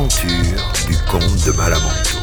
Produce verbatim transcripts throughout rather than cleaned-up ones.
aventures du comte de Malamanteau.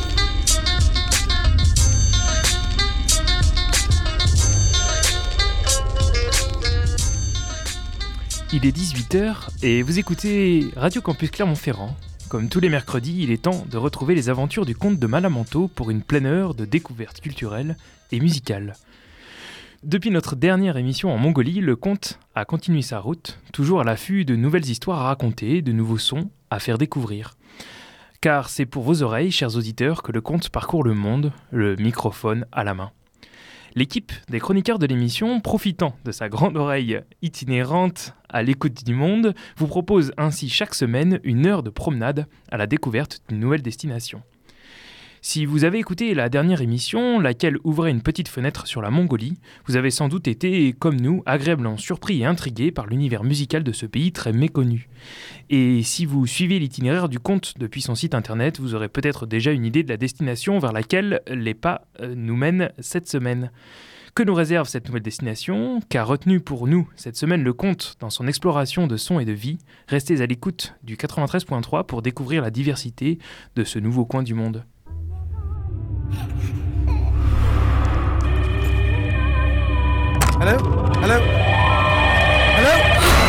Il est dix-huit heures et vous écoutez Radio Campus Clermont-Ferrand. Comme tous les mercredis, il est temps de retrouver les aventures du comte de Malamanteau pour une pleine heure de découvertes culturelles et musicales. Depuis notre dernière émission en Mongolie, le comte a continué sa route, toujours à l'affût de nouvelles histoires à raconter, de nouveaux sons à faire découvrir. Car c'est pour vos oreilles, chers auditeurs, que le comte parcourt le monde, le microphone à la main. L'équipe des chroniqueurs de l'émission, profitant de sa grande oreille itinérante à l'écoute du monde, vous propose ainsi chaque semaine une heure de promenade à la découverte d'une nouvelle destination. Si vous avez écouté la dernière émission, laquelle ouvrait une petite fenêtre sur la Mongolie, vous avez sans doute été, comme nous, agréablement surpris et intrigué par l'univers musical de ce pays très méconnu. Et si vous suivez l'itinéraire du comte depuis son site internet, vous aurez peut-être déjà une idée de la destination vers laquelle les pas nous mènent cette semaine. Que nous réserve cette nouvelle destination ? Qu'a retenu pour nous cette semaine le comte dans son exploration de son et de vie ? Restez à l'écoute du quatre-vingt-treize point trois pour découvrir la diversité de ce nouveau coin du monde. Hello? Hello? Hello?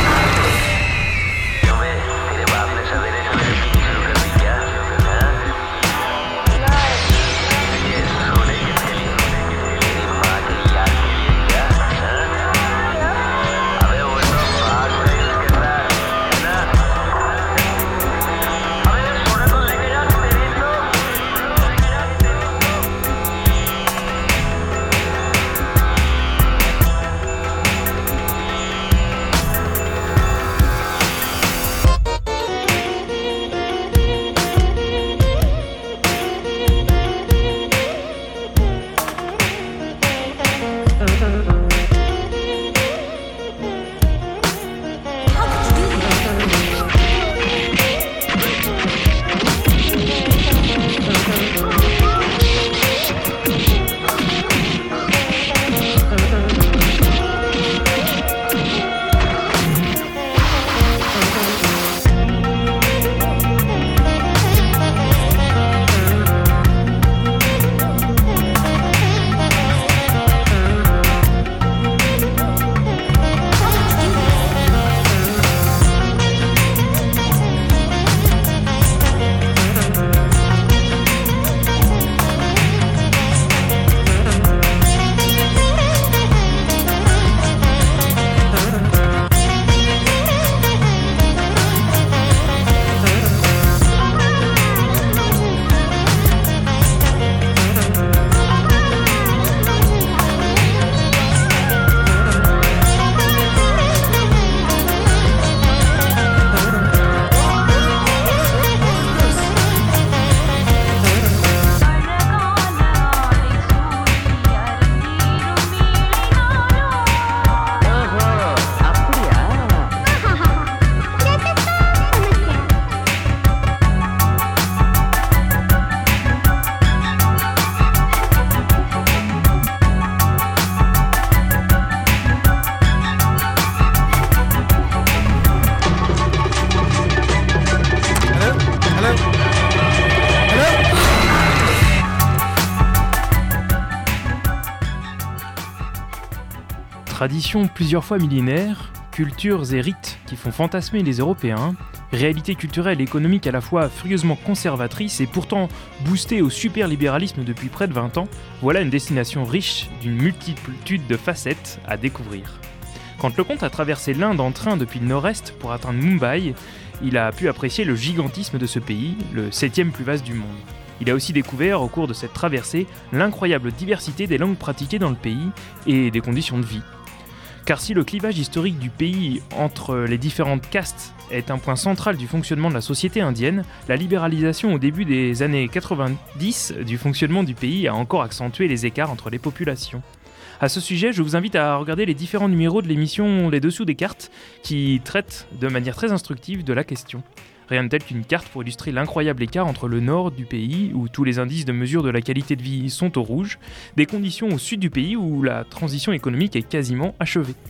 Traditions plusieurs fois millénaires, cultures et rites qui font fantasmer les Européens, réalité culturelle et économique à la fois furieusement conservatrice et pourtant boostée au super-libéralisme depuis près de vingt ans, voilà une destination riche d'une multitude de facettes à découvrir. Quand le comte a traversé l'Inde en train depuis le nord-est pour atteindre Mumbai, il a pu apprécier le gigantisme de ce pays, le septième plus vaste du monde. Il a aussi découvert, au cours de cette traversée, l'incroyable diversité des langues pratiquées dans le pays et des conditions de vie. Car si le clivage historique du pays entre les différentes castes est un point central du fonctionnement de la société indienne, la libéralisation au début des années quatre-vingt-dix du fonctionnement du pays a encore accentué les écarts entre les populations. À ce sujet, je vous invite à regarder les différents numéros de l'émission Les Dessous des cartes qui traitent de manière très instructive de la question. Rien de tel qu'une carte pour illustrer l'incroyable écart entre le nord du pays, où tous les indices de mesure de la qualité de vie sont au rouge, des conditions au sud du pays où la transition économique est quasiment achevée.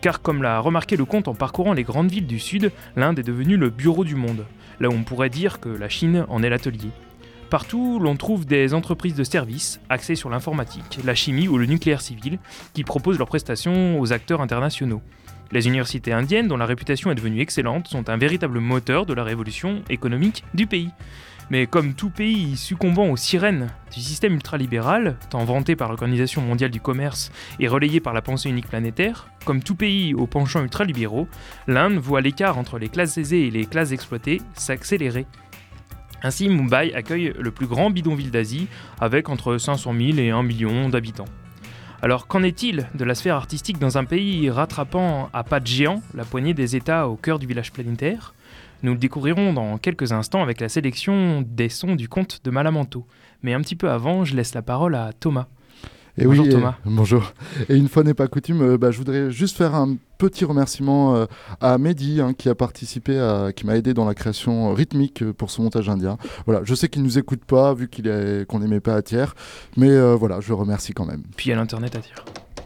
Car comme l'a remarqué le comte en parcourant les grandes villes du Sud, l'Inde est devenue le bureau du monde, là où on pourrait dire que la Chine en est l'atelier. Partout, l'on trouve des entreprises de services axées sur l'informatique, la chimie ou le nucléaire civil, qui proposent leurs prestations aux acteurs internationaux. Les universités indiennes, dont la réputation est devenue excellente, sont un véritable moteur de la révolution économique du pays. Mais comme tout pays succombant aux sirènes du système ultralibéral, tant vanté par l'Organisation mondiale du commerce et relayé par la pensée unique planétaire, comme tout pays aux penchants ultralibéraux, l'Inde voit l'écart entre les classes aisées et les classes exploitées s'accélérer. Ainsi, Mumbai accueille le plus grand bidonville d'Asie, avec entre cinq cent mille et un million d'habitants. Alors qu'en est-il de la sphère artistique dans un pays rattrapant à pas de géant la poignée des États au cœur du village planétaire ? Nous le découvrirons dans quelques instants avec la sélection des sons du conte de Malamanteau. Mais un petit peu avant, je laisse la parole à Thomas. Et bonjour oui, Thomas. Et, bonjour. Et une fois n'est pas coutume, euh, bah, je voudrais juste faire un petit remerciement euh, à Mehdi hein, qui a participé, à, qui m'a aidé dans la création rythmique pour ce montage indien. Voilà, je sais qu'il ne nous écoute pas vu qu'il est, qu'on n'aimait pas Attière, mais euh, voilà, je le remercie quand même. Puis à l'internet Attière.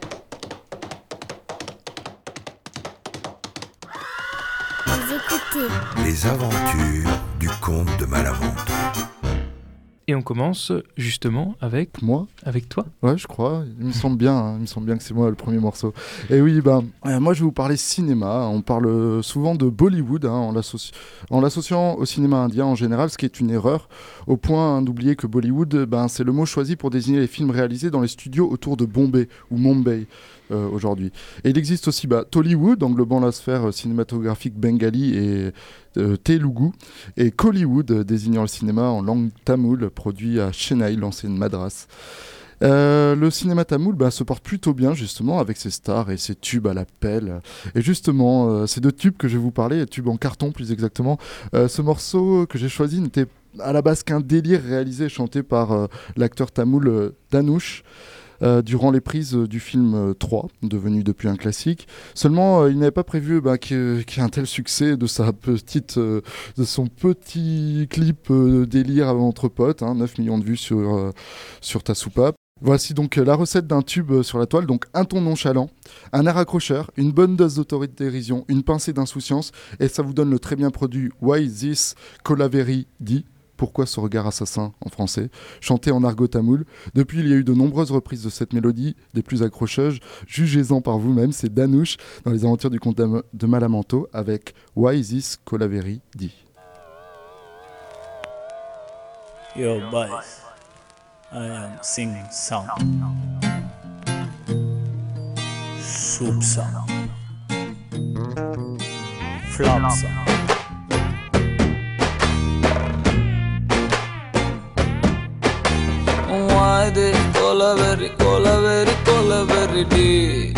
Les aventures du comte de Malamanteau. Et on commence justement avec moi, avec toi. Ouais, je crois. Il me semble bien. Hein, il me semble bien que c'est moi le premier morceau. Et oui, ben, euh, moi je vais vous parler cinéma. On parle souvent de Bollywood hein, en, l'associ... en l'associant au cinéma indien en général, ce qui est une erreur, au point hein, d'oublier que Bollywood, ben, c'est le mot choisi pour désigner les films réalisés dans les studios autour de Bombay ou Mumbai. Euh, aujourd'hui. Et il existe aussi bah, Tollywood, englobant la sphère cinématographique bengali et euh, Telugu, et Kollywood, euh, désignant le cinéma en langue tamoule, produit à Chennai, l'ancienne Madras. Euh, le cinéma tamoul bah, se porte plutôt bien justement avec ses stars et ses tubes à la pelle. Et justement, euh, ces deux tubes que je vais vous parler, tubes en carton plus exactement, euh, ce morceau que j'ai choisi n'était à la base qu'un délire réalisé et chanté par euh, l'acteur tamoul euh, Dhanush. Euh, durant les prises euh, du film euh, trois, devenu depuis un classique. Seulement, euh, il n'avait pas prévu bah, qu'il y ait un tel succès de, sa petite, euh, de son petit clip euh, délire entre potes, hein, neuf millions de vues sur, euh, sur ta soupape. Voici donc euh, la recette d'un tube euh, sur la toile, donc un ton nonchalant, un air accrocheur, une bonne dose d'autodérision, une pincée d'insouciance, et ça vous donne le très bien produit Why This Colaveri dit. Pourquoi ce regard assassin en français, chanté en argot tamoul. Depuis, il y a eu de nombreuses reprises de cette mélodie, des plus accrocheuses. Jugez-en par vous-même, c'est Dhanush dans Les Aventures du comte de Malamanteau avec Why This Colaveri dit. Yo, boys, I am singing song. Soup song. Flop song. Why this colaveri, colaveri, colaveri D?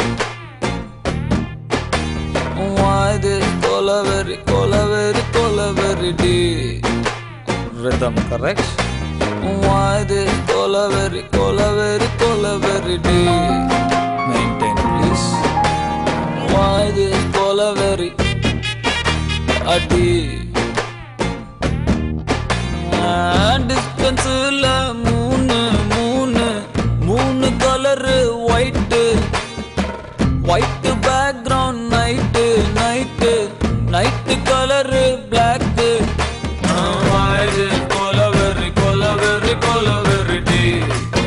Why this colaveri, colaveri, colaveri D? Rhythm correct? Why this colaveri, colaveri, colaveri D? Maintain please. Why this colaveri a D? And distance la moon, moon, moon color white, white background night, night, night color black. Why is colaveri, colaveri, colaveri D?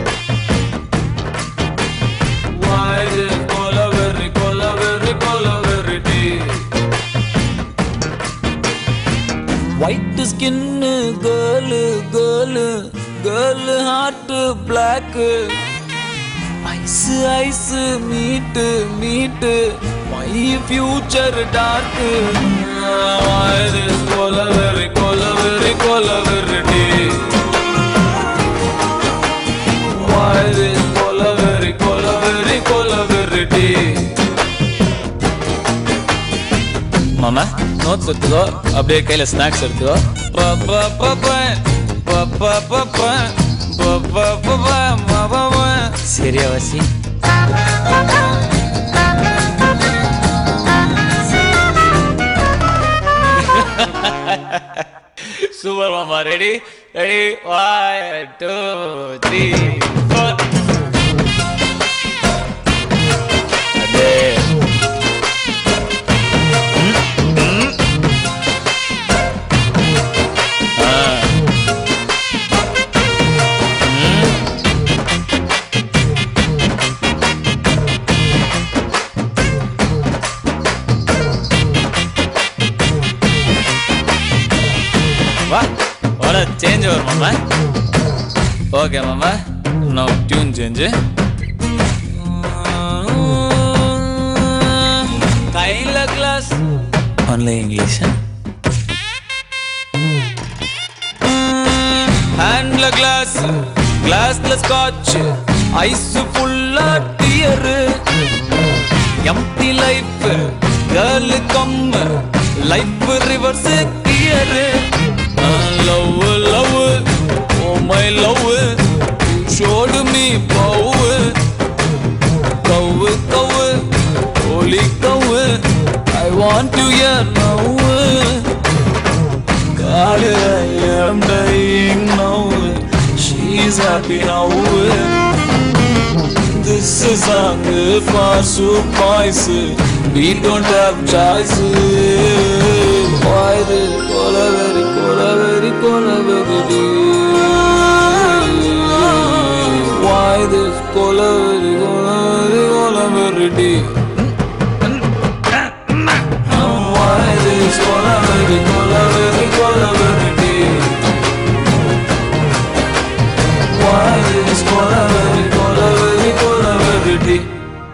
Why is colaveri, colaveri, colaveri D? White skin girl, girl, girl heart black. Ice, ice, meet, meet, my future dark. Why this colaveri, colaveri, colaveri D? Why this colaveri, colaveri, colaveri D? Mama, notes எடுத்துக்கோ, அப்படியே கையில ஸ்நாக்ஸ் எடுத்துக்கோ. பா பா பா பா பா பா பா பா பா பா பா பா பா. சரியா வாசி? சூப்பர் மாமா, ready ready one two three four. change over, mama. Okay, mama. Now tune change. Kaila glass. Only English, huh? Handle glass, glass the scotch, ice full of tear. Empty life, girl come, life reverse gear. Love, love, oh my love, you showed me power. Cow, cow, holy cow, I want you here now. God, I am dying now. She's happy now. This is a for surprise. We don't have choice. Why the cola very cola very cola very deep? Why this cola very cola very cola very deep? Why this cola very cola very cola very deep? Why this cola very cola very cola very deep?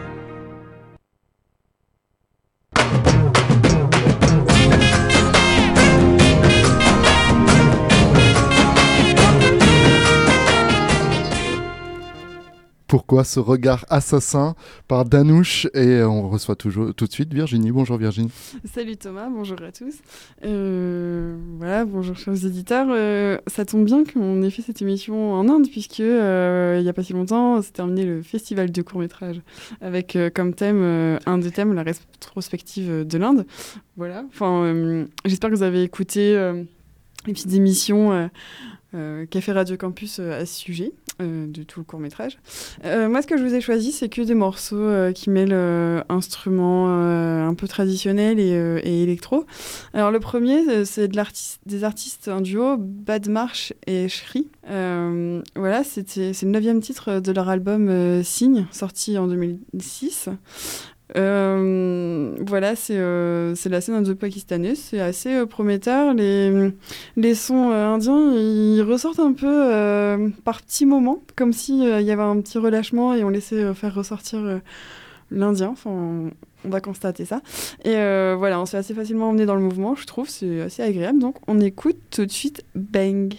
Pourquoi ce regard assassin par Danouche et on reçoit toujours, tout de suite Virginie. Bonjour Virginie. Salut Thomas, bonjour à tous. Euh, voilà, bonjour chers éditeurs. Euh, ça tombe bien qu'on ait fait cette émission en Inde puisque euh, il n'y a pas si longtemps s'est terminé le festival de court-métrage avec euh, comme thème, euh, un des thèmes, la rétrospective de l'Inde. Voilà, enfin, euh, j'espère que vous avez écouté euh, les petites émissions euh, euh, qu'a fait Radio Campus euh, à ce sujet. Euh, de tout le court-métrage. Euh, moi, ce que je vous ai choisi, c'est que des morceaux euh, qui mêlent euh, instruments euh, un peu traditionnels et, euh, et électro. Alors, le premier, c'est de l'artiste, des artistes, un duo, Bad Marsh et Shri. Euh, voilà, c'était, c'est le neuvième titre de leur album euh, Signe, sorti en deux mille six. Euh, voilà, c'est, euh, c'est la scène indo-pakistanaise, c'est assez euh, prometteur. Les, les sons euh, indiens, ils ressortent un peu euh, par petits moments, comme s'il euh, y avait un petit relâchement et on laissait euh, faire ressortir euh, l'indien. Enfin, on, on va constater ça. Et euh, voilà, on se fait assez facilement emmener dans le mouvement, je trouve, c'est assez agréable. Donc, on écoute tout de suite Bang.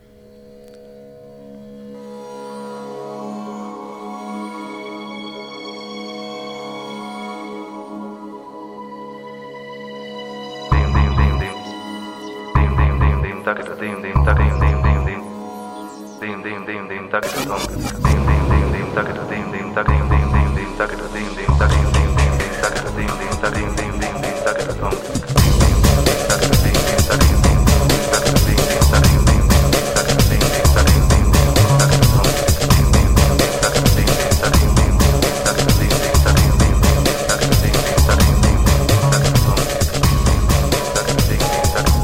Takita dim dim takim dim dim dim dim dim dim dim takita dum dim dim dim dim takita dim dim takim dim dim dim takita dim dim takim dim dim dim takita dim dim takim dim dim dim takita dum takita dim dim takim dim dim takita dim dim takim dim dim takita dim dim takim dim dim takita dum dim dim dim takita dim dim takim dim dim takita dim dim takim dim dim takita dim dim takim dim dim takita dum takita dim dim takim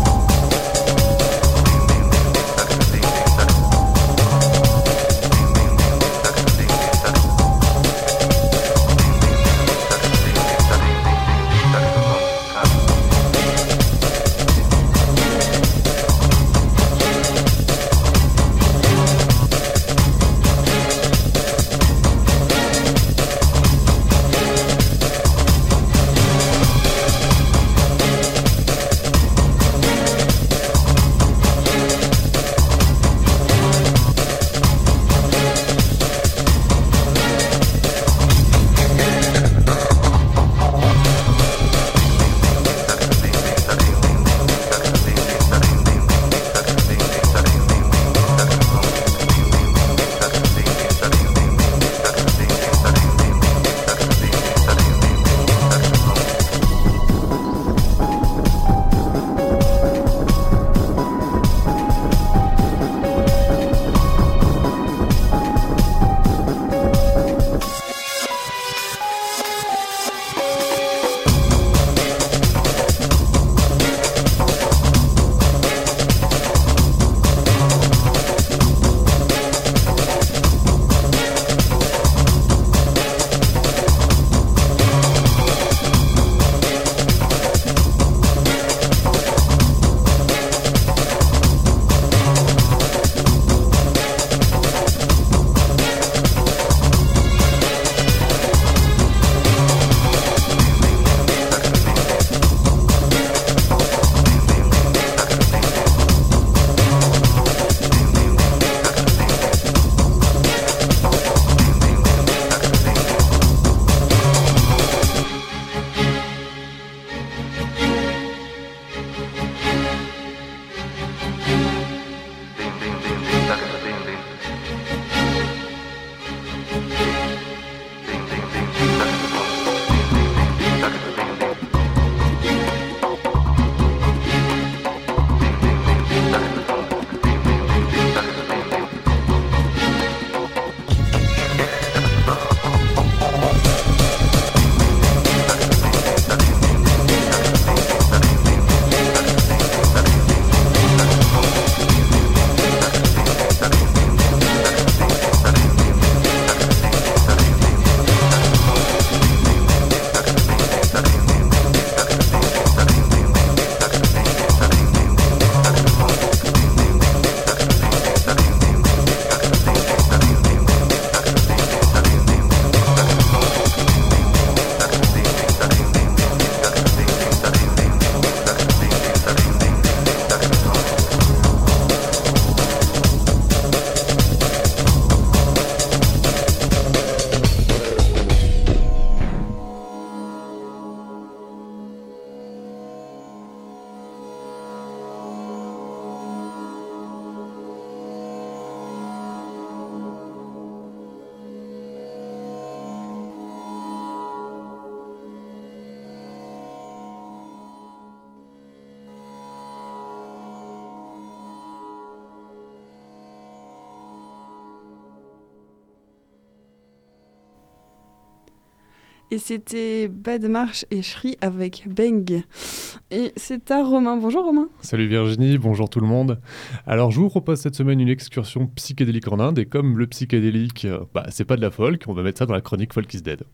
Et c'était Bad March et Shri avec Bang. Et c'est à Romain. Bonjour Romain. Salut Virginie, bonjour tout le monde. Alors je vous propose cette semaine une excursion psychédélique en Inde, et comme le psychédélique, euh, bah, c'est pas de la folk, on va mettre ça dans la chronique Folk is Dead.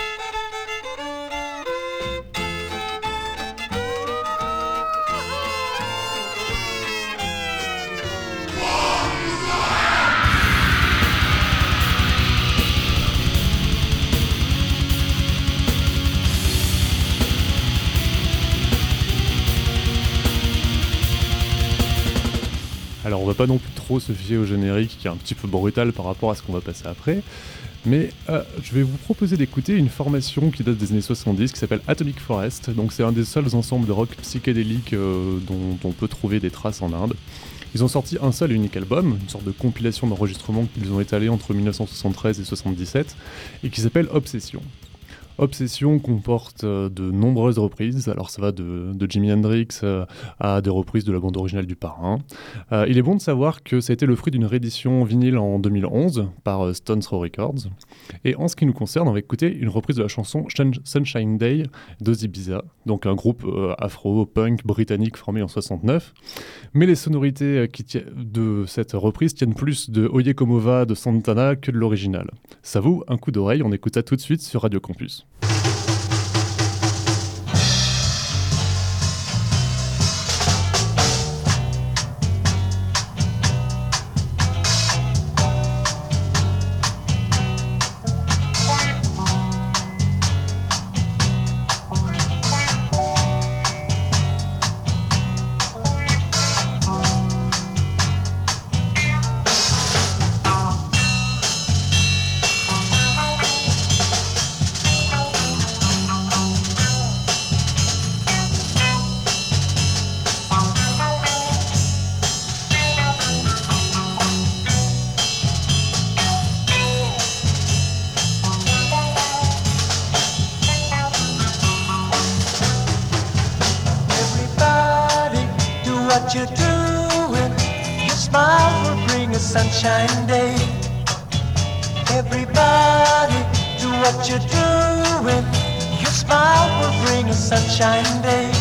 Alors on va pas non plus trop se fier au générique qui est un petit peu brutal par rapport à ce qu'on va passer après, mais euh, je vais vous proposer d'écouter une formation qui date des années soixante-dix qui s'appelle Atomic Forest. Donc c'est un des seuls ensembles de rock psychédélique euh, dont on peut trouver des traces en Inde. Ils ont sorti un seul et unique album, une sorte de compilation d'enregistrements qu'ils ont étalé entre dix-neuf cent soixante-treize et soixante-dix-sept, et qui s'appelle Obsession. Obsession comporte euh, de nombreuses reprises, alors ça va de, de Jimi Hendrix euh, à des reprises de la bande originale du Parrain. Euh, il est bon de savoir que ça a été le fruit d'une réédition vinyle en deux mille onze par euh, Stones Throw Records. Et en ce qui nous concerne, on va écouter une reprise de la chanson Sunshine Day d'Ozzy Biza, donc un groupe euh, afro-punk britannique formé en soixante-neuf. Mais les sonorités euh, qui ti- de cette reprise tiennent plus de Oye Como Va de Santana que de l'original. Ça vaut un coup d'oreille, on écoute ça tout de suite sur Radio Campus. Sunshine day. Everybody, do what you're doing. Your smile will bring a sunshine day.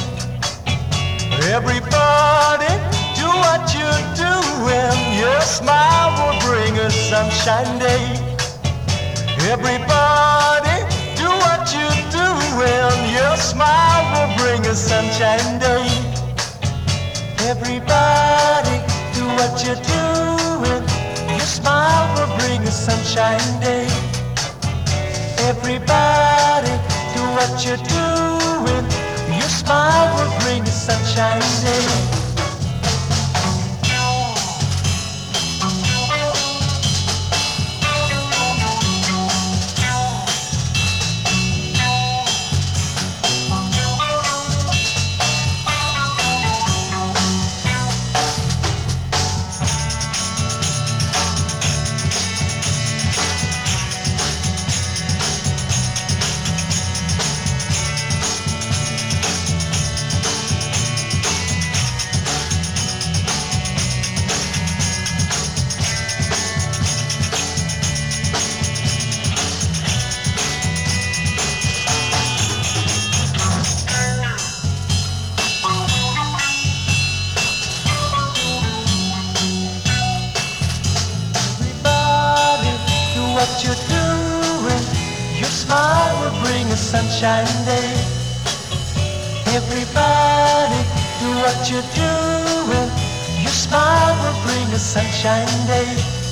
Everybody, do what you're doing. Your smile will bring a sunshine day. Everybody, do what you're doing. Your smile will bring a sunshine day. Everybody, do what you're doing. Your smile will bring a sunshine day. Everybody, do what you're doing. Your smile will bring a sunshine day. Sunshine day. Everybody, do what you're doing. Your smile will bring a sunshine day.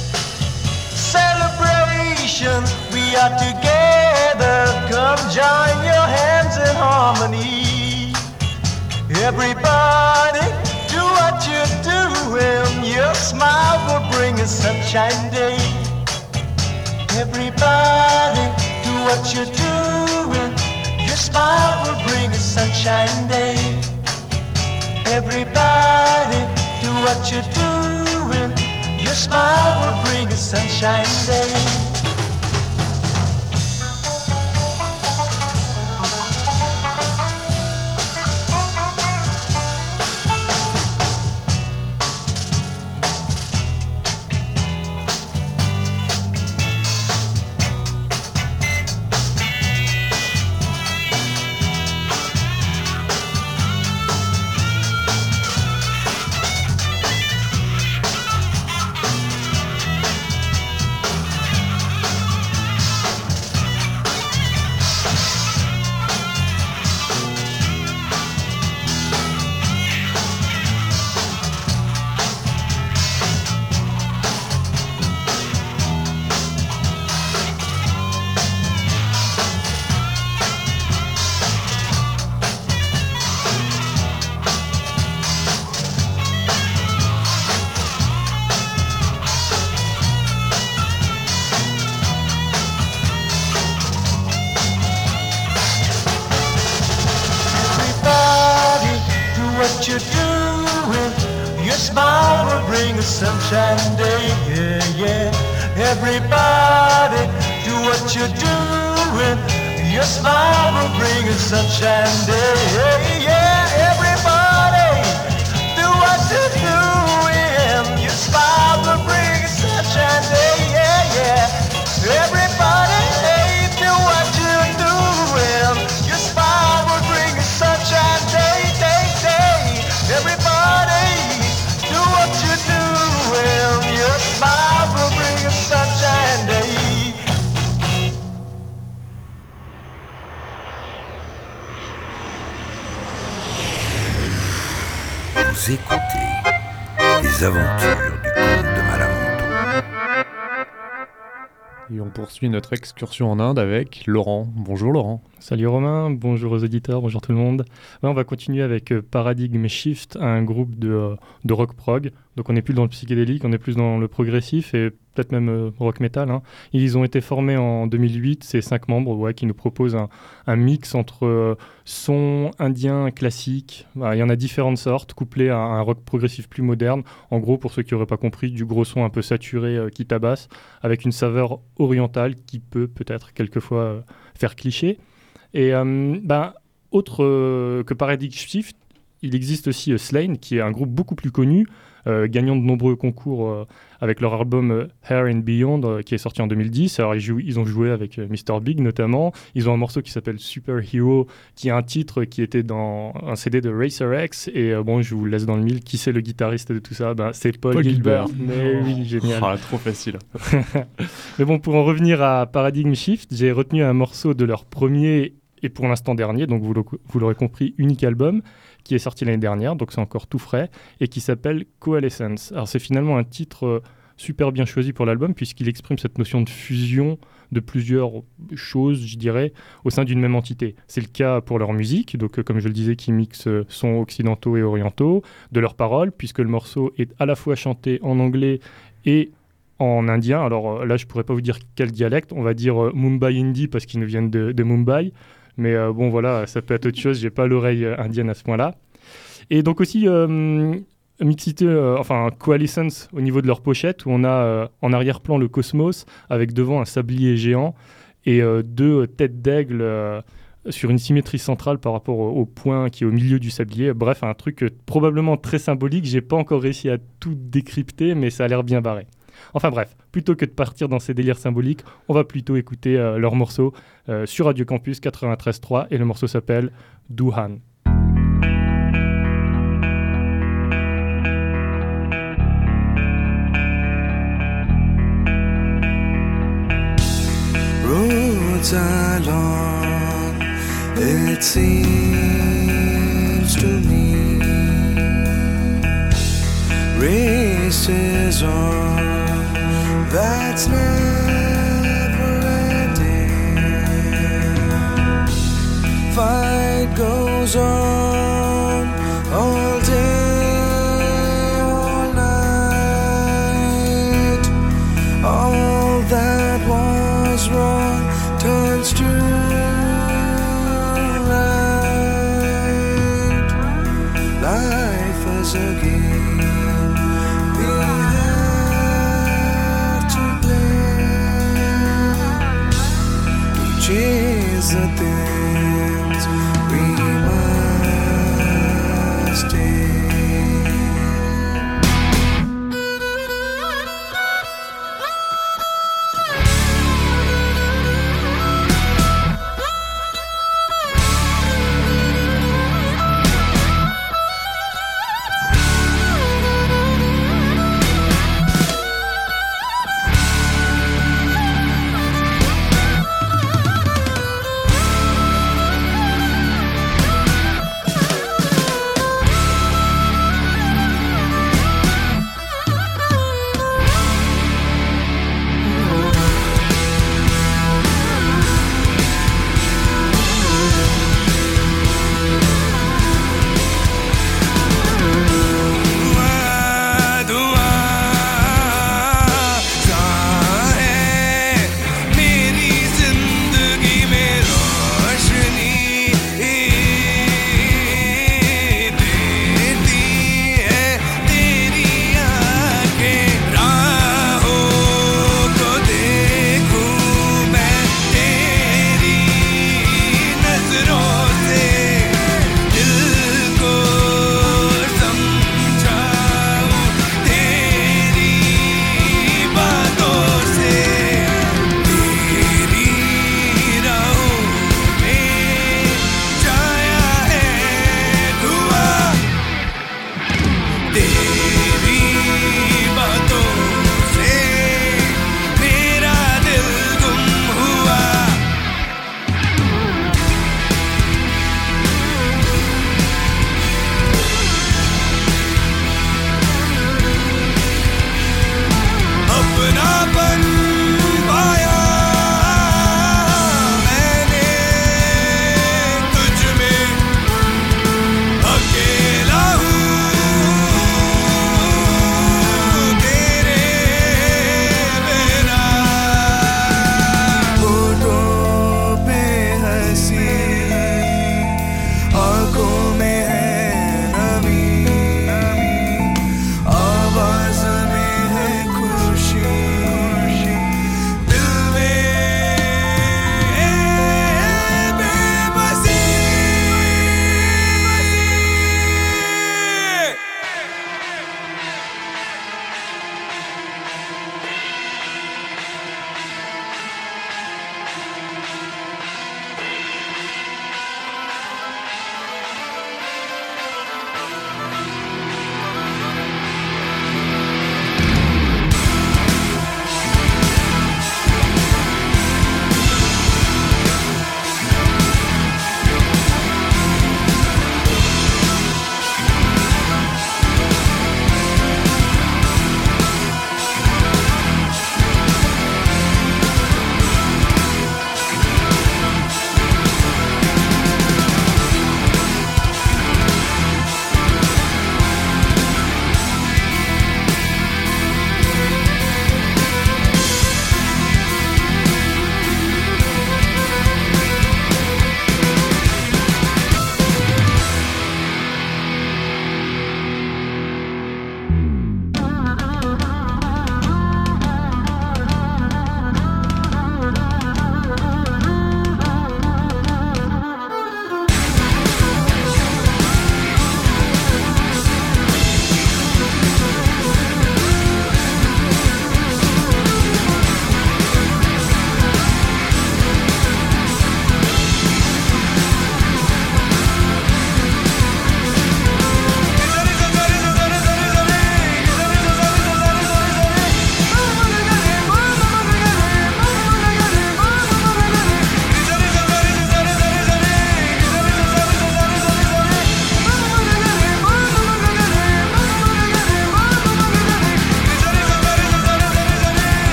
Celebration, we are together. Come join your hands in harmony. Everybody, do what you're doing. Your smile will bring a sunshine day. Everybody, do what you're doing. Your smile will bring a sunshine day. Everybody, do what you're doing. Your smile will bring a sunshine day. sunshine day, yeah, yeah. Everybody, do what you're doing. Your smile will bring a sunshine day, yeah, yeah. Everybody, do what you're doing. Your smile will bring a sunshine day, yeah, yeah. Everybody, do what you're doing. Your smile will bring a sunshine day, day, day. Everybody, do what you're doing. Your smile will bring a sunshine day. Vous écoutez les aventures du comte de Malamanteau. Et on poursuit notre excursion en Inde avec Laurent. Bonjour Laurent. Salut Romain, bonjour aux auditeurs, bonjour tout le monde. Ouais, on va continuer avec euh, Paradigm Shift, un groupe de, euh, de rock prog. Donc on n'est plus dans le psychédélique, on est plus dans le progressif et peut-être même euh, rock metal. Hein. Ils ont été formés en deux mille huit, c'est cinq membres ouais, qui nous proposent un, un mix entre euh, son indien classique. Bah, il y en a différentes sortes, couplés à un rock progressif plus moderne. En gros, pour ceux qui n'auraient pas compris, du gros son un peu saturé euh, qui tabasse, avec une saveur orientale qui peut peut-être quelquefois euh, faire cliché. Et euh, ben, autre euh, que Paradigm Shift, il existe aussi euh, Slane, qui est un groupe beaucoup plus connu, euh, gagnant de nombreux concours euh, avec leur album euh, Hair and Beyond, euh, qui est sorti en deux mille dix. Alors ils, jouent, ils ont joué avec euh, mister Big notamment. Ils ont un morceau qui s'appelle Super Hero, qui est un titre qui était dans un C D de Racer X. Et euh, bon, je vous laisse dans le mille. Qui c'est le guitariste de tout ça? Ben, c'est Paul, Paul Gilbert. Gilbert. Mais oui, génial. Ah, trop facile. Mais bon, pour en revenir à Paradigm Shift, j'ai retenu un morceau de leur premier et pour l'instant dernier, donc vous, le, vous l'aurez compris, unique album qui est sorti l'année dernière, donc c'est encore tout frais, et qui s'appelle Coalescence. Alors c'est finalement un titre euh, super bien choisi pour l'album, puisqu'il exprime cette notion de fusion de plusieurs choses, je dirais, au sein d'une même entité. C'est le cas pour leur musique, donc euh, comme je le disais, qui mixe euh, sons occidentaux et orientaux, de leurs paroles, puisque le morceau est à la fois chanté en anglais et en indien. Alors euh, là, je ne pourrais pas vous dire quel dialecte, on va dire euh, Mumbai Hindi, parce qu'ils nous viennent de, de Mumbai. Mais euh, bon, voilà, ça peut être autre chose. J'ai pas l'oreille euh, indienne à ce point-là. Et donc aussi, euh, mixité, euh, enfin, Coalescence au niveau de leur pochette, où on a euh, en arrière-plan le cosmos, avec devant un sablier géant et euh, deux têtes d'aigle euh, sur une symétrie centrale par rapport au, au point qui est au milieu du sablier. Bref, un truc euh, probablement très symbolique. J'ai pas encore réussi à tout décrypter, mais ça a l'air bien barré. Enfin bref, plutôt que de partir dans ces délires symboliques, on va plutôt écouter euh, leur morceau euh, sur Radio Campus quatre-vingt-treize point trois et le morceau s'appelle Duhan. Roads are long, it seems to me. Races on. That's never ending. Fight goes on all day, all night. All that was wrong turns to right. Life is a game. Chase the things we must take.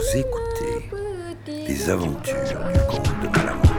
Vous écoutez les aventures du comte de Malamanteau.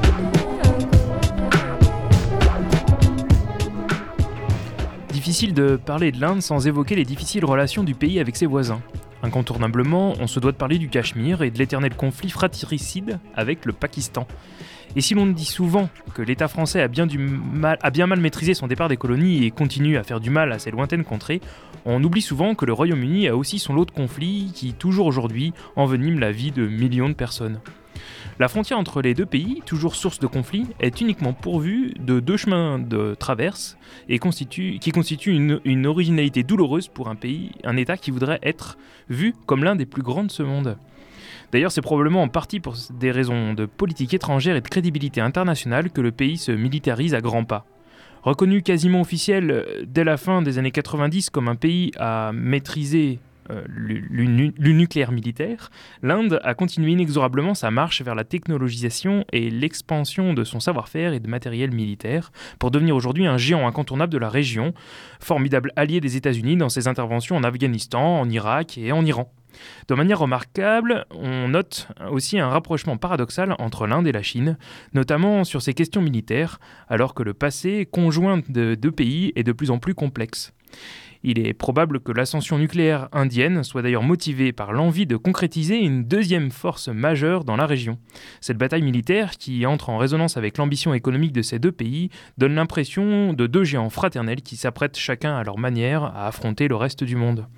Difficile de parler de l'Inde sans évoquer les difficiles relations du pays avec ses voisins. Incontournablement, on se doit de parler du Cachemire et de l'éternel conflit fratricide avec le Pakistan. Et si l'on dit souvent que l'État français a bien, du mal, a bien mal maîtrisé son départ des colonies et continue à faire du mal à ces lointaines contrées, on oublie souvent que le Royaume-Uni a aussi son lot de conflits qui, toujours aujourd'hui, enveniment la vie de millions de personnes. La frontière entre les deux pays, toujours source de conflits, est uniquement pourvue de deux chemins de traverse et constitue, qui constituent une, une originalité douloureuse pour un pays, un État qui voudrait être vu comme l'un des plus grands de ce monde. D'ailleurs, c'est probablement en partie pour des raisons de politique étrangère et de crédibilité internationale que le pays se militarise à grands pas. Reconnu quasiment officiel dès la fin des années quatre-vingt-dix comme un pays à maîtriser euh, le, le, le nucléaire militaire, l'Inde a continué inexorablement sa marche vers la technologisation et l'expansion de son savoir-faire et de matériel militaire pour devenir aujourd'hui un géant incontournable de la région, formidable allié des États-Unis dans ses interventions en Afghanistan, en Irak et en Iran. De manière remarquable, on note aussi un rapprochement paradoxal entre l'Inde et la Chine, notamment sur ces questions militaires, alors que le passé conjoint de deux pays est de plus en plus complexe. Il est probable que l'ascension nucléaire indienne soit d'ailleurs motivée par l'envie de concrétiser une deuxième force majeure dans la région. Cette bataille militaire, qui entre en résonance avec l'ambition économique de ces deux pays, donne l'impression de deux géants fraternels qui s'apprêtent chacun à leur manière à affronter le reste du monde.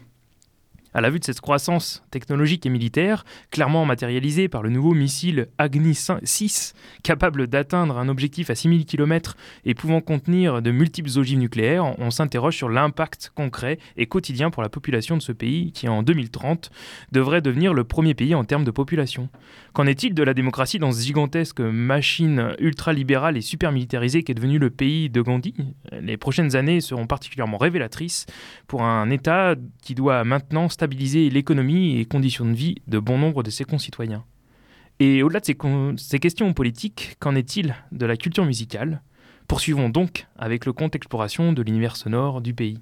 À la vue de cette croissance technologique et militaire, clairement matérialisée par le nouveau missile Agni six, capable d'atteindre un objectif à six mille kilomètres et pouvant contenir de multiples ogives nucléaires, on s'interroge sur l'impact concret et quotidien pour la population de ce pays qui, en deux mille trente, devrait devenir le premier pays en termes de population. Qu'en est-il de la démocratie dans ce gigantesque machine ultra-libérale et super militarisée qu'est devenu le pays de Gandhi ? Les prochaines années seront particulièrement révélatrices pour un État qui doit maintenant stabiliser l'économie et les conditions de vie de bon nombre de ses concitoyens. Et au-delà de ces, con- ces questions politiques, qu'en est-il de la culture musicale ? Poursuivons donc avec le compte exploration de l'univers sonore du pays.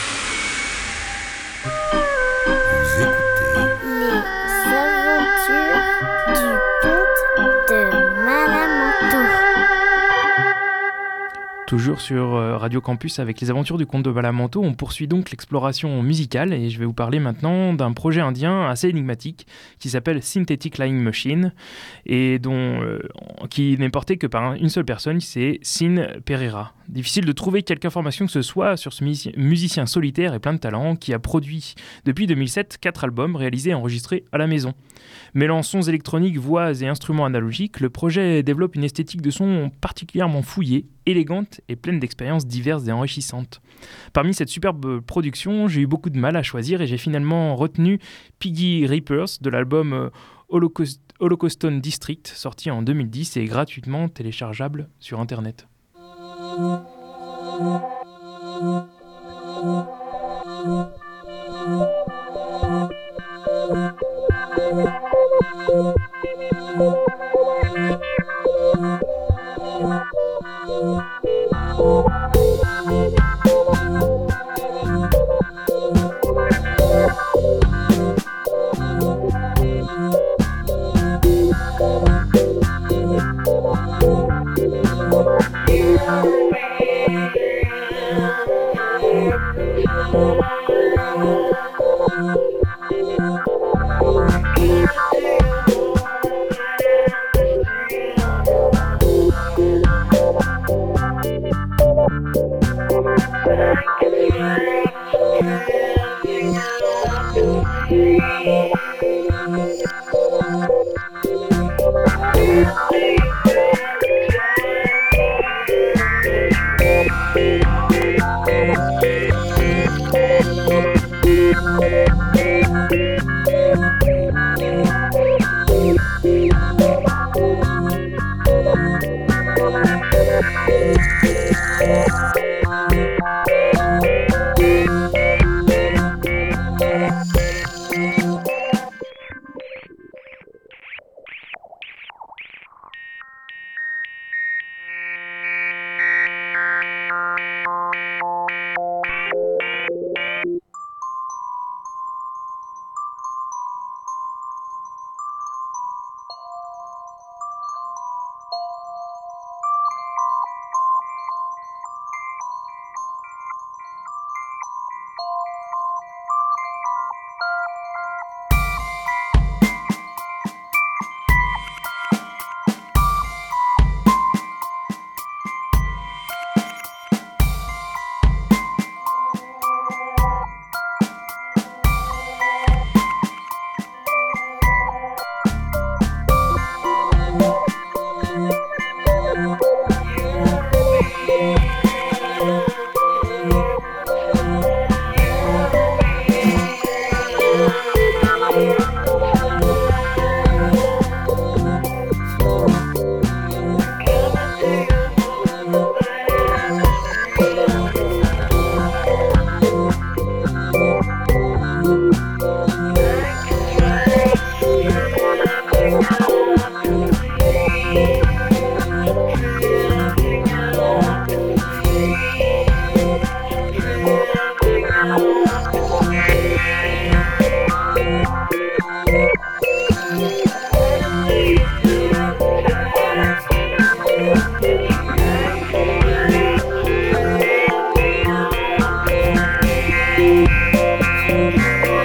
Vous écoutez Les aventures du comte de Malamanteau. Toujours sur Radio Campus avec les aventures du comte de Malamanteau, on poursuit donc l'exploration musicale et je vais vous parler maintenant d'un projet indien assez énigmatique qui s'appelle Synthetic Flying Machine et dont, euh, qui n'est porté que par une seule personne, c'est Sin Pereira. Difficile de trouver quelque information que ce soit sur ce musicien solitaire et plein de talent qui a produit depuis deux mille sept quatre albums réalisés et enregistrés à la maison. Mêlant sons électroniques, voix et instruments analogiques, le projet développe une esthétique de son particulièrement fouillée, élégante et pleine d'expériences diverses et enrichissantes. Parmi cette superbe production, j'ai eu beaucoup de mal à choisir et j'ai finalement retenu Piggy Reapers de l'album Holocaust, Holocaustone District, sorti en deux mille dix et gratuitement téléchargeable sur internet.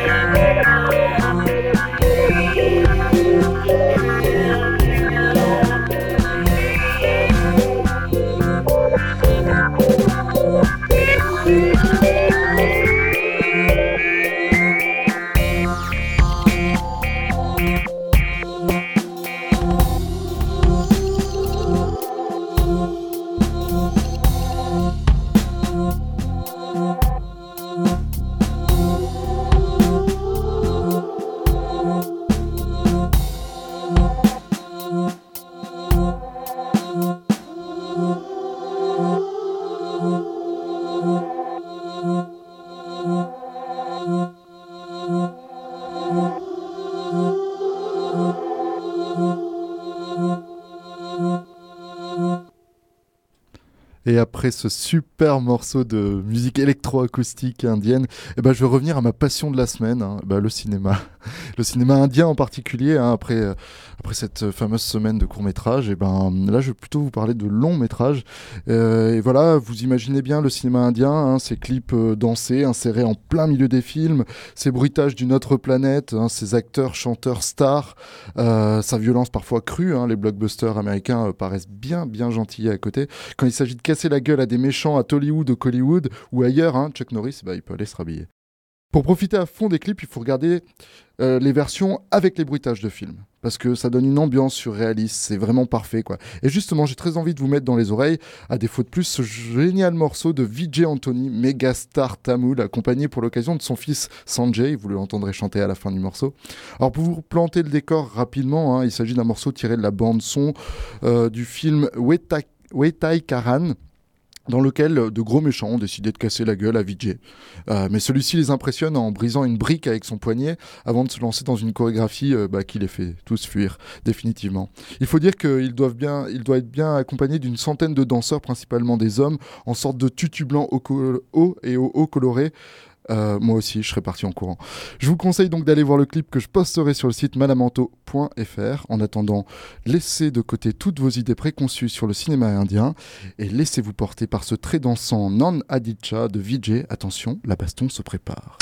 Et après ce super morceau de musique électroacoustique indienne, eh ben, je vais revenir à ma passion de la semaine, hein, bah, le cinéma. Le cinéma indien en particulier, hein, après, euh, après cette fameuse semaine de court-métrage, et ben, là je vais plutôt vous parler de long-métrage. Euh, et voilà, vous imaginez bien le cinéma indien, hein, ces clips euh, dansés, insérés en plein milieu des films, ces bruitages d'une autre planète, hein, ces acteurs, chanteurs, stars, euh, sa violence parfois crue, hein, les blockbusters américains euh, paraissent bien, bien gentils à côté. Quand il s'agit de casser la gueule à des méchants à Tollywood, au Hollywood ou ailleurs, hein, Chuck Norris, bah, il peut aller se rhabiller. Pour profiter à fond des clips, il faut regarder euh, les versions avec les bruitages de films, parce que ça donne une ambiance surréaliste, c'est vraiment parfait, quoi. Et justement, j'ai très envie de vous mettre dans les oreilles, à défaut de plus, ce génial morceau de Vijay Anthony, méga star tamoul, accompagné pour l'occasion de son fils Sanjay, vous l'entendrez chanter à la fin du morceau. Alors pour vous planter le décor rapidement, hein, il s'agit d'un morceau tiré de la bande-son euh, du film Wetai, Wetai Karan, dans lequel de gros méchants ont décidé de casser la gueule à Vijay. Euh, mais celui-ci les impressionne en brisant une brique avec son poignet avant de se lancer dans une chorégraphie euh, bah, qui les fait tous fuir, définitivement. Il faut dire qu'il doit, bien, il doit être bien accompagné d'une centaine de danseurs, principalement des hommes, en sorte de tutu blanc haut, col- haut et au haut coloré. Euh, moi aussi, je serais parti en courant. Je vous conseille donc d'aller voir le clip que je posterai sur le site malamanto point f r. En attendant, laissez de côté toutes vos idées préconçues sur le cinéma indien et laissez-vous porter par ce très dansant Nan Aditya de Vijay. Attention, la baston se prépare.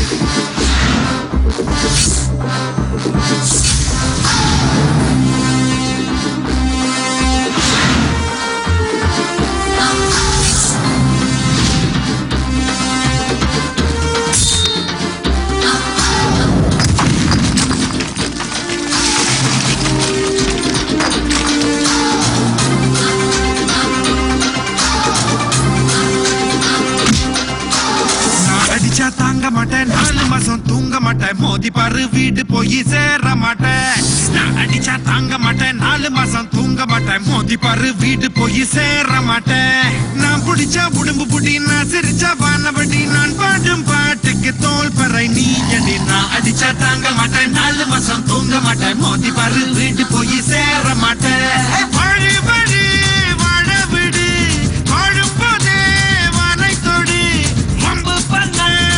தாங்க மாட்டேன் நாலு மாசம் தூங்க மாட்டேன் மோதி பாரு வீடு போய் சேர மாட்டேன் நான் அடிச்சா தாங்க மாட்டேன் நாலு மாசம் தூங்க மாட்டேன் மோதி பாரு வீடு போய் சேர மாட்டேன் நான் புடிச்சா உடம்பு புடி நான் சிரிச்சா வானபடி நான் பாடும் பாட்டுக்கு தோல் பறை நீ அடி நான் அடிச்சா தாங்க மாட்டேன் நாலு மாசம் தூங்க மாட்டேன் மோதி பாரு வீடு போய் சேர மாட்டேன் வாழி வாழி வாழ விடு வாழும் போதே வானை தொடு வம்பு பண்ண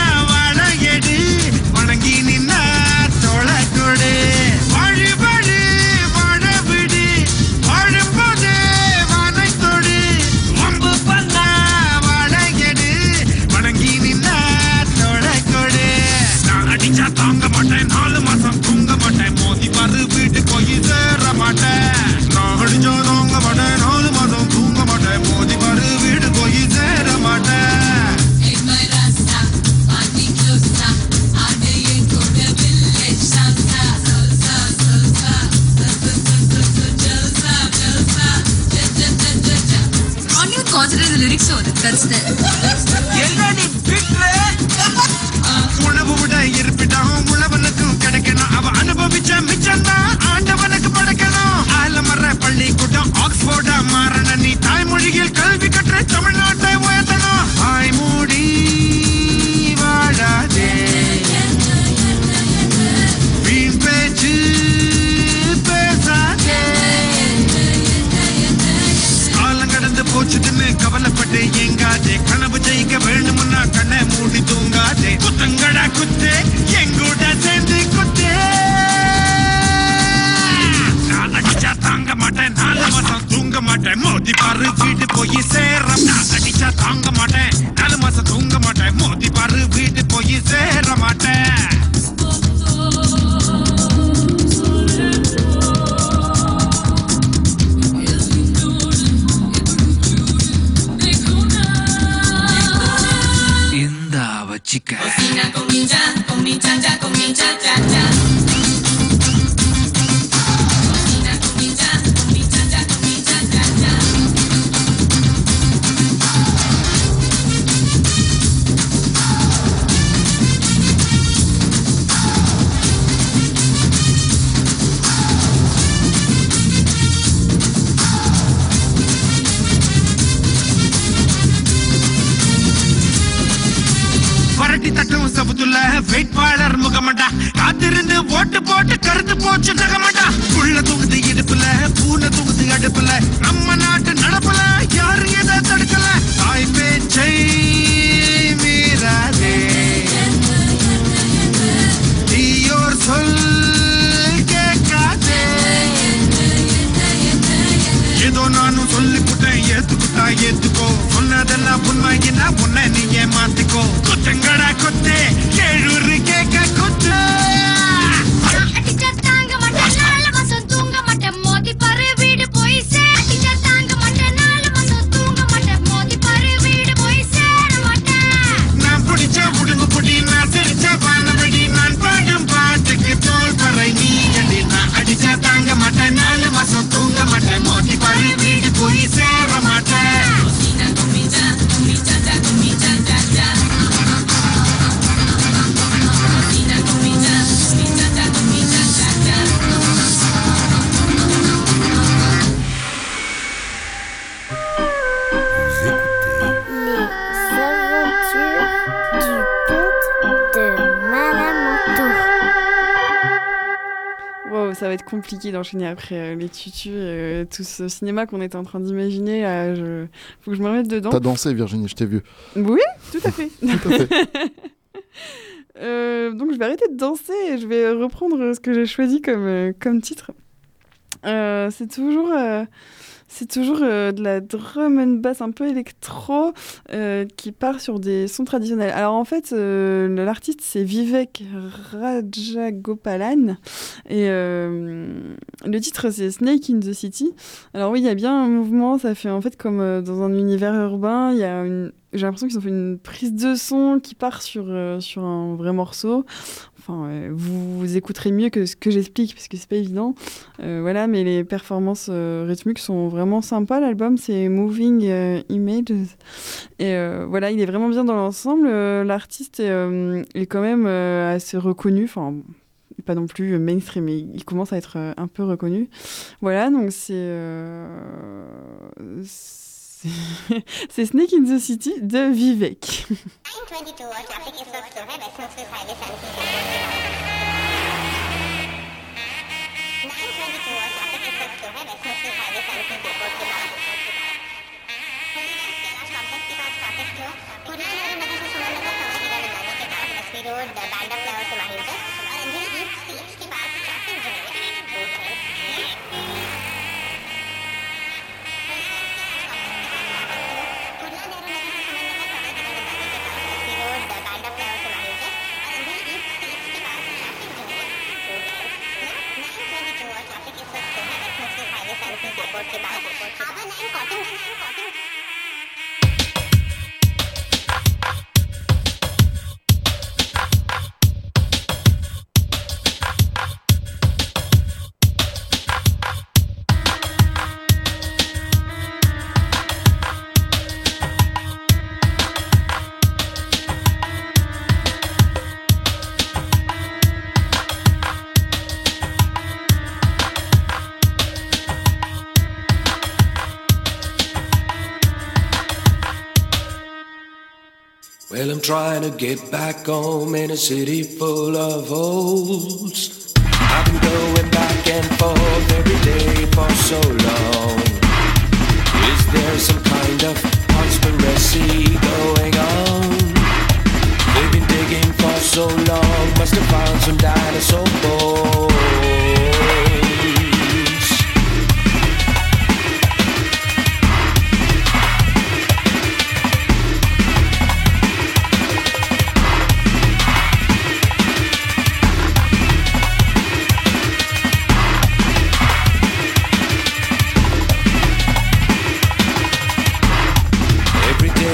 வணங்கி நின்னா தோள கொடு வாழி வாழி வாழ விடு வாழும் போதே வானை தொடு வம்பு பண்ண வாழ எடு வணங்கி நின்னா தோள கொடு நான் அடிச்சா தாங்க மாட்டேன் நாலு மாசம் தூங்க மாட்டேன் மோதி பாரு வீட்டு போய் சேர மாட்டேன் நான் அடிச்சா தாங்க மாட்டேன் நாலு மாசம் தூங்க மாட்டேன் மோதி பாரு வீடு போய் சேர மாட்டேன் Consider the lyrics so that's the எல்லாடி பிட்ரே உணவு விட இருப்பிடம் உழவனுக்கும் கிடைக்கணும் அவ அனுபவிச்ச மிச்சம் தான் ஆண்டவனுக்கு படைக்கணும் ஆலமர பள்ளிக்கூடம் ஆக்ஸ்போர்டா மாறன நீ தாய்மொழியில் கல்வி கற்ற தமிழ்நாட்டை உயர்த்தணும் ஆய் மூடி வாழாதே வீண் பேச்சு பேசாதே காலங்கடந்து போச்சுன்னு கவலைப்பட்டு எங்காதே கனவு ஜெயிக்க வேணும்னா கண்ணை மூடி தூங்காதே குத்தங்கடா குத்து வரட்டி தட்டும் சபத்துல வேட்பாளர் முகமண்டா காத்திருந்து ஓட்டு போட்டு கருத்து போச்சு நகமண்டா புள்ள தூங்குது இடுப்புல பூனை தூங்குது அடுப்புல நம்ம நாட்டு நடப்புல யாரு எதை தடுக்கல தாய் பேச்சை மீறாதே தீயோர் சொல் கேட்காதே ஏதோ நானும் சொல்லி புட்டேன் ஏத்துக்கிட்டா ஏத்துக்கோ சொன்னதெல்லாம் உண்மையினா உன்னை நீ ஏமாத்திக்கோ குத்தங்கடா கொத்தே கேழூரு கேட்க குத்து நான் பிடிச்ச புடுங்கு புடி நான் சிரிச்ச பானபடி நான் பாடும் பாட்டுக்கு தோல் பறை நீ அடி நான் அடிச்சா தாங்க மாட்டேன் நாலு மாசம் தூங்க மாட்டேன் மோதி பாரு வீடு போய் சேர மாட்டேன் Wow, ça va être compliqué d'enchaîner après euh, les tutus, euh, tout ce cinéma qu'on était en train d'imaginer. Là, je... faut que je me remette dedans. T'as dansé, Virginie, je t'ai vu. Oui, tout à fait. Tout à fait. euh, donc je vais arrêter de danser et je vais reprendre ce que j'ai choisi comme, euh, comme titre. Euh, c'est toujours... Euh... C'est toujours euh, de la drum and bass un peu électro euh, qui part sur des sons traditionnels. Alors en fait, euh, l'artiste c'est Vivek Rajagopalan et euh, le titre c'est Snake in the City. Alors oui, il y a bien un mouvement, ça fait en fait comme euh, dans un univers urbain, il y a une... j'ai l'impression qu'ils ont fait une prise de son qui part sur, euh, sur un vrai morceau. Enfin, euh, vous, vous écouterez mieux que ce que j'explique, parce que c'est pas évident. Euh, voilà, mais les performances euh, rythmiques sont vraiment sympas. L'album, c'est Moving euh, Images. Et euh, voilà, il est vraiment bien dans l'ensemble. Euh, l'artiste est, euh, est quand même euh, assez reconnu. Enfin, pas non plus mainstream, mais il commence à être euh, un peu reconnu. Voilà, donc c'est... Euh, c'est... c'est Snake in the City de Vivek. Well, I'm trying to get back home in a city full of holes. I've been going back and forth every day for so long. Is there some kind of conspiracy going on? They've been digging for so long, must have found some dinosaur bones.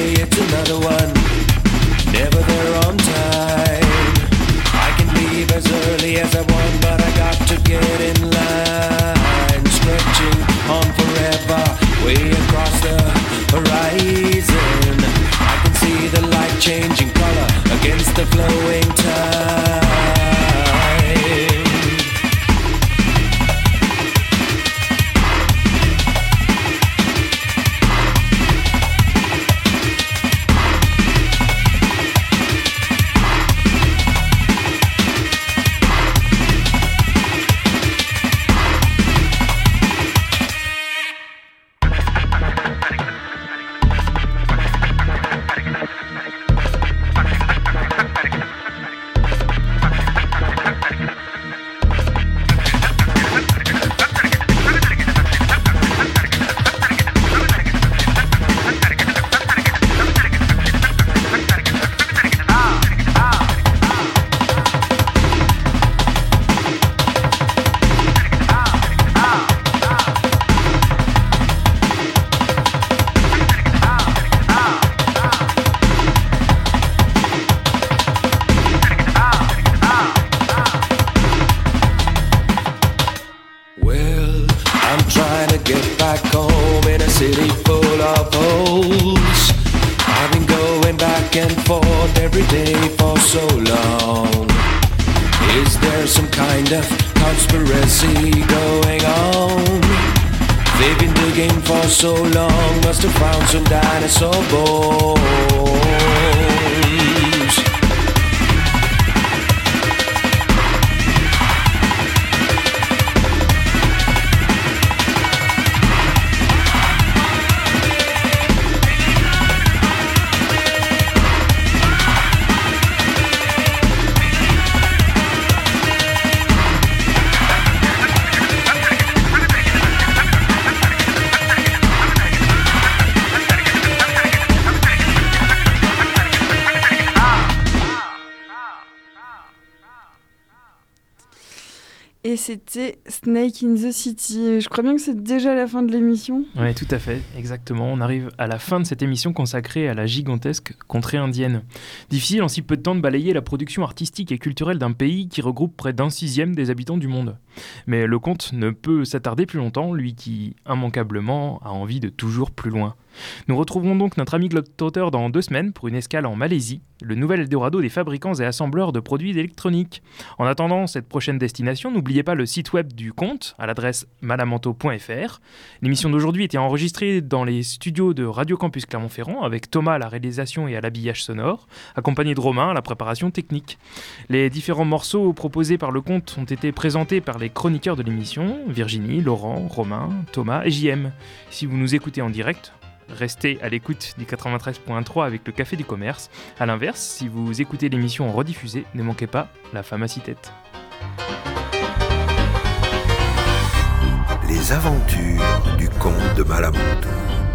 Another one, never there on time. I can leave as a get back home in a city full of holes. I've been going back and forth every day for so long. Is there some kind of conspiracy going on? They've been digging for so long, must have found some dinosaur bones. Et c'était Snake in the City. Je crois bien que c'est déjà la fin de l'émission. Oui, tout à fait, exactement. On arrive à la fin de cette émission consacrée à la gigantesque contrée indienne. Difficile en si peu de temps de balayer la production artistique et culturelle d'un pays qui regroupe près d'un sixième des habitants du monde. Mais le conte ne peut s'attarder plus longtemps, lui qui, immanquablement, a envie de toujours plus loin. Nous retrouverons donc notre ami Globetrotter dans deux semaines pour une escale en Malaisie, le nouvel Eldorado des fabricants et assembleurs de produits électroniques. En attendant cette prochaine destination, n'oubliez pas le site web du conte à l'adresse malamanto point f r. L'émission d'aujourd'hui était enregistrée dans les studios de Radio Campus Clermont-Ferrand avec Thomas à la réalisation et à l'habillage sonore, accompagné de Romain à la préparation technique. Les différents morceaux proposés par le conte ont été présentés par les chroniqueurs de l'émission, Virginie, Laurent, Romain, Thomas et J M. Si vous nous écoutez en direct, restez à l'écoute du quatre-vingt-treize point trois avec le Café du Commerce. A l'inverse, si vous écoutez l'émission en rediffusée, ne manquez pas la femme à six têtes. Les aventures du comte de Malamantou.